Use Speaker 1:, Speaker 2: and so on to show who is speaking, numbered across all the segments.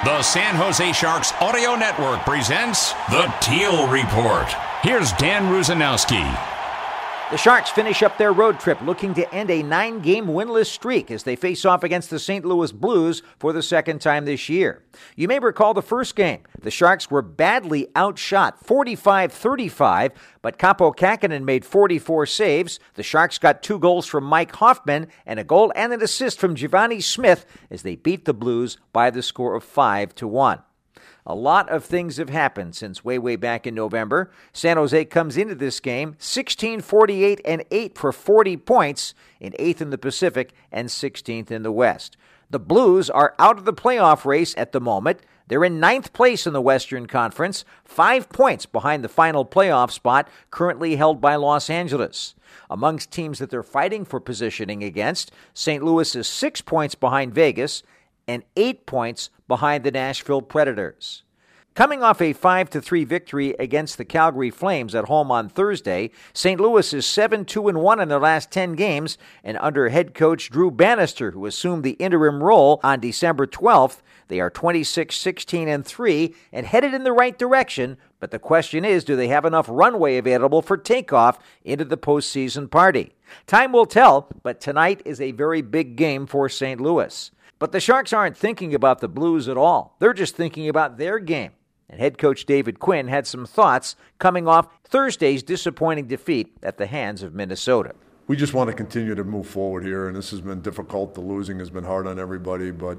Speaker 1: The San Jose Sharks Audio Network presents The Teal Report. Here's Dan Rusanowski.
Speaker 2: The Sharks finish up their road trip looking to end a 9-game winless streak as they face off against the St. Louis Blues for the second time this year. You may recall the first game. The Sharks were badly outshot, 45-35, but Kaapo Kähkönen made 44 saves. The Sharks got 2 goals from Mike Hoffman and a goal and an assist from Givani Smith as they beat the Blues by the score of 5-1. A lot of things have happened since way back in November. San Jose comes into this game 16-48-8 for 40 points, in 8th in the Pacific and 16th in the West. The Blues are out of the playoff race at the moment. They're in 9th place in the Western Conference, 5 points behind the final playoff spot currently held by Los Angeles. Amongst teams that they're fighting for positioning against, St. Louis is 6 points behind Vegas and 8 points behind the Nashville Predators. Coming off a 5-3 victory against the Calgary Flames at home on Thursday, St. Louis is 7-2-1 in their last 10 games, and under head coach Drew Bannister, who assumed the interim role on December 12th, they are 26-16-3 and headed in the right direction, but the question is, do they have enough runway available for takeoff into the postseason party? Time will tell, but tonight is a very big game for St. Louis. But the Sharks aren't thinking about the Blues at all. They're just thinking about their game. And head coach David Quinn had some thoughts coming off Thursday's disappointing defeat at the hands of Minnesota.
Speaker 3: We just want to continue to move forward here, and this has been difficult. The losing has been hard on everybody, but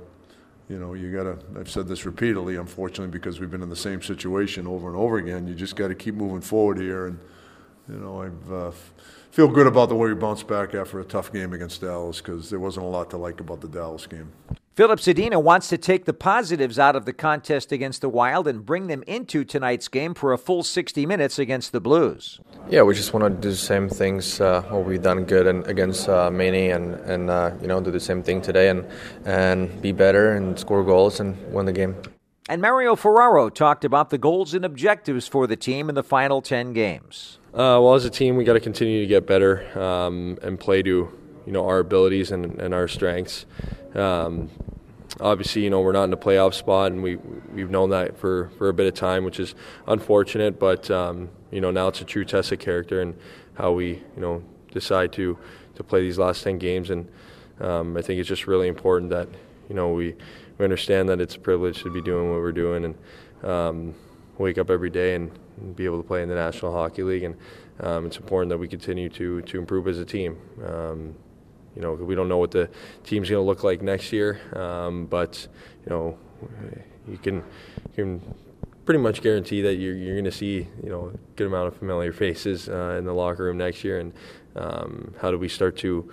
Speaker 3: I've said this repeatedly, unfortunately, because we've been in the same situation over and over again. You just got to keep moving forward here, and I feel good about the way we bounced back after a tough game against Dallas, because there wasn't a lot to like about the Dallas game.
Speaker 2: Philip Zadina wants to take the positives out of the contest against the Wild and bring them into tonight's game for a full 60 minutes against the Blues.
Speaker 4: Yeah, we just want to do the same things what we've done good against Maine and do the same thing today and be better and score goals and win the game.
Speaker 2: And Mario Ferraro talked about the goals and objectives for the team in the final 10 games.
Speaker 5: Well, as a team, we got to continue to get better and play to our abilities and our strengths. Obviously, we're not in the playoff spot, and we've known that for a bit of time, which is unfortunate. But now it's a true test of character and how we decide to play these last 10 games. And I think it's just really important that we understand that it's a privilege to be doing what we're doing and wake up every day and be able to play in the National Hockey League. And it's important that we continue to improve as a team. We don't know what the team's going to look like next year, but you can pretty much guarantee that you're going to see a good amount of familiar faces in the locker room next year. And how do we start to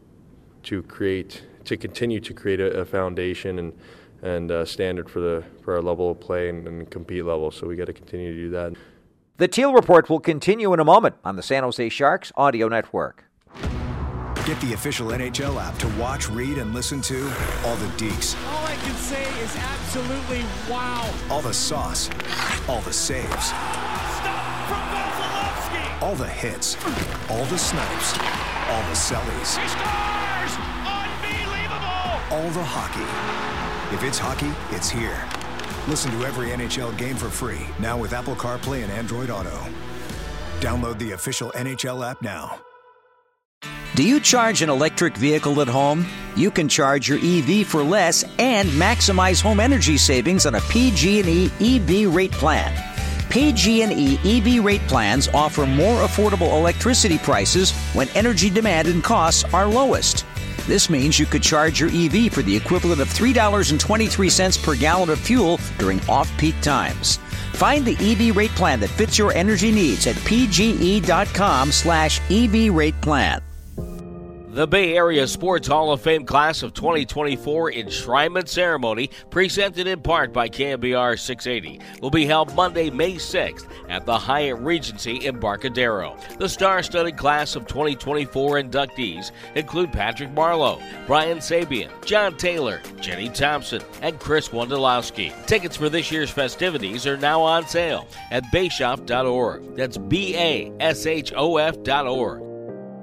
Speaker 5: continue to create a foundation and a standard for our level of play and compete level? So we got to continue to do that.
Speaker 2: The Teal Report will continue in a moment on the San Jose Sharks Audio Network.
Speaker 6: Get the official NHL app to watch, read, and listen to all the deeks.
Speaker 7: All I can say is absolutely wow.
Speaker 6: All the sauce. All the saves.
Speaker 7: Stop from Vasilevsky.
Speaker 6: All the hits. All the snipes. All the sellies.
Speaker 7: He scores! Unbelievable!
Speaker 6: All the hockey. If it's hockey, it's here. Listen to every NHL game for free, now with Apple CarPlay and Android Auto. Download the official NHL app now.
Speaker 8: Do you charge an electric vehicle at home? You can charge your EV for less and maximize home energy savings on a PG&E EV rate plan. PG&E EV rate plans offer more affordable electricity prices when energy demand and costs are lowest. This means you could charge your EV for the equivalent of $3.23 per gallon of fuel during off-peak times. Find the EV rate plan that fits your energy needs at pge.com/EV rate plan.
Speaker 9: The Bay Area Sports Hall of Fame Class of 2024 Enshrinement Ceremony, presented in part by KMBR 680, will be held Monday, May 6th at the Hyatt Regency Embarcadero. The star-studded Class of 2024 inductees include Patrick Marleau, Brian Sabian, John Taylor, Jenny Thompson, and Chris Wondolowski. Tickets for this year's festivities are now on sale at bashoff.org. That's BASHOF.org.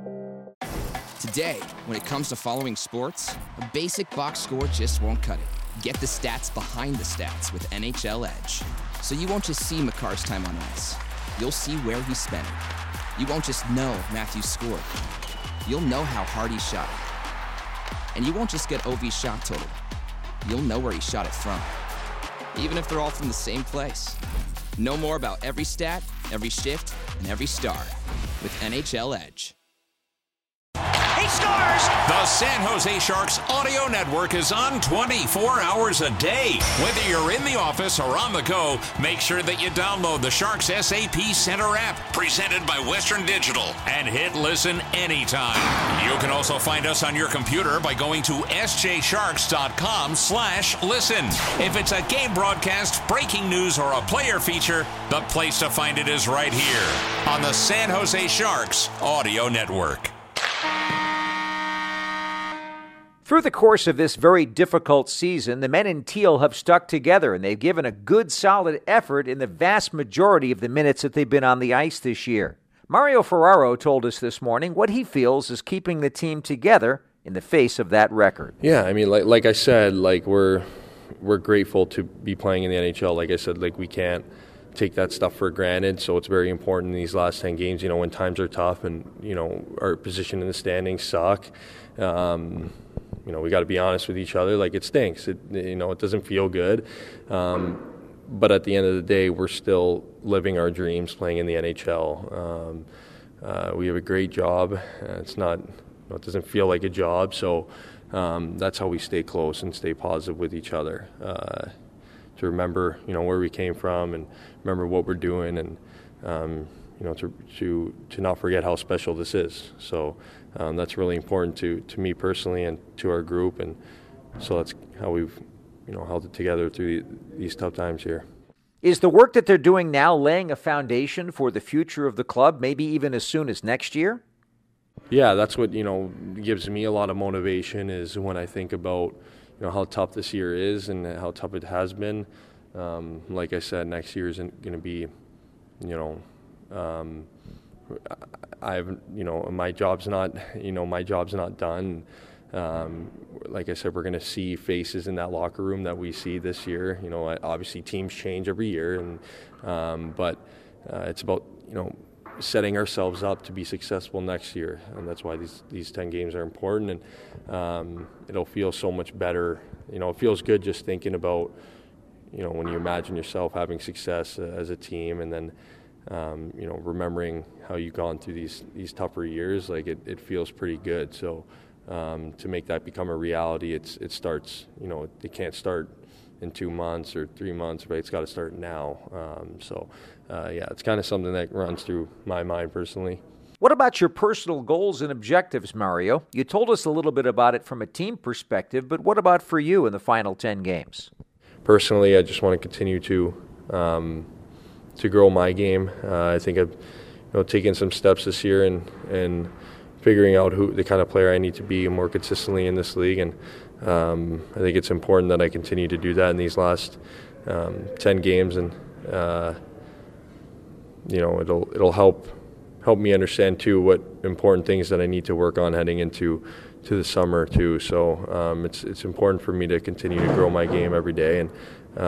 Speaker 10: Today, when it comes to following sports, a basic box score just won't cut it. Get the stats behind the stats with NHL Edge. So you won't just see Makar's time on ice. You'll see where he spent it. You won't just know Matthews scored. You'll know how hard he shot it. And you won't just get OV's shot total. You'll know where he shot it from. Even if they're all from the same place. Know more about every stat, every shift, and every star with NHL Edge.
Speaker 1: He scores! The San Jose Sharks Audio Network is on 24 hours a day. Whether you're in the office or on the go, make sure that you download the Sharks SAP Center app, presented by Western Digital, and hit listen anytime. You can also find us on your computer by going to sjsharks.com/listen. If it's a game broadcast, breaking news, or a player feature, the place to find it is right here on the San Jose Sharks Audio Network.
Speaker 2: Through the course of this very difficult season, the men in teal have stuck together, and they've given a good, solid effort in the vast majority of the minutes that they've been on the ice this year. Mario Ferraro told us this morning what he feels is keeping the team together in the face of that record.
Speaker 5: Yeah, I mean, like I said, we're grateful to be playing in the NHL. Like I said, we can't take that stuff for granted, so it's very important in these last 10 games, when times are tough and, our position in the standings suck. We got to be honest with each other. It stinks. It doesn't feel good. But at the end of the day, we're still living our dreams playing in the NHL. We have a great job. It doesn't feel like a job. So that's how we stay close and stay positive with each other. To remember, where we came from and remember what we're doing, and to not forget how special this is. So that's really important to me personally and to our group, and so that's how we've held it together through these tough times here.
Speaker 2: Is the work that they're doing now laying a foundation for the future of the club, maybe even as soon as next year?
Speaker 5: Yeah, that's what gives me a lot of motivation, is when I think about how tough this year is and how tough it has been. Like I said, next year isn't going to be, my job's not done. Like I said, we're going to see faces in that locker room that we see this year. Obviously teams change every year, and but it's about setting ourselves up to be successful next year, and that's why these 10 games are important. And it'll feel so much better. It feels good just thinking about when you imagine yourself having success as a team, and then remembering how you've gone through these tougher years. It feels pretty good. So to make that become a reality, it starts. It can't start in 2 months or 3 months, but it's got to start now. It's kind of something that runs through my mind personally.
Speaker 2: What about your personal goals and objectives, Mario? You told us a little bit about it from a team perspective, but what about for you in the final 10 games?
Speaker 5: Personally, I just want to continue to grow my game. I think I've taken some steps this year and figuring out the kind of player I need to be more consistently in this league, and I think it's important that I continue to do that in these last 10 games, and it'll help me understand too what important things that I need to work on heading into the summer too. So it's important for me to continue to grow my game every day, and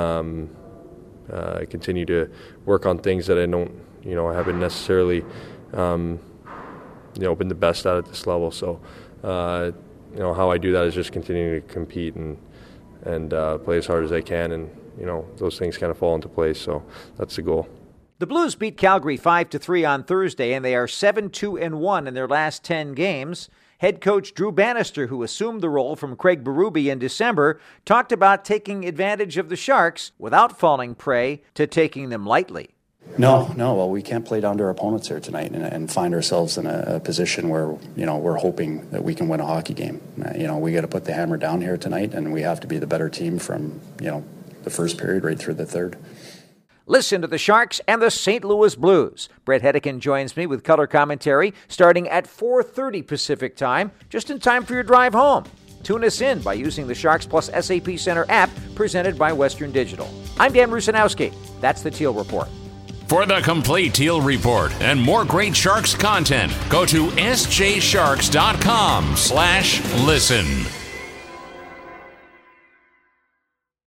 Speaker 5: continue to work on things that I don't I haven't necessarily been the best at this level. So how I do that is just continuing to compete and play as hard as I can, and those things kind of fall into place. So that's the goal.
Speaker 2: The Blues beat Calgary 5-3 on Thursday, and they are 7-2-1 in their last 10 games. Head coach Drew Bannister, who assumed the role from Craig Berube in December, talked about taking advantage of the Sharks without falling prey to taking them lightly.
Speaker 11: No. Well, we can't play down to our opponents here tonight and find ourselves in a position where, we're hoping that we can win a hockey game. We got to put the hammer down here tonight, and we have to be the better team from, the first period right through the third.
Speaker 2: Listen to the Sharks and the St. Louis Blues. Brett Hedican joins me with color commentary starting at 4:30 Pacific Time, just in time for your drive home. Tune us in by using the Sharks Plus SAP Center app presented by Western Digital. I'm Dan Rusanowski. That's the Teal Report.
Speaker 1: For the complete Teal Report and more great Sharks content, go to sjsharks.com/listen.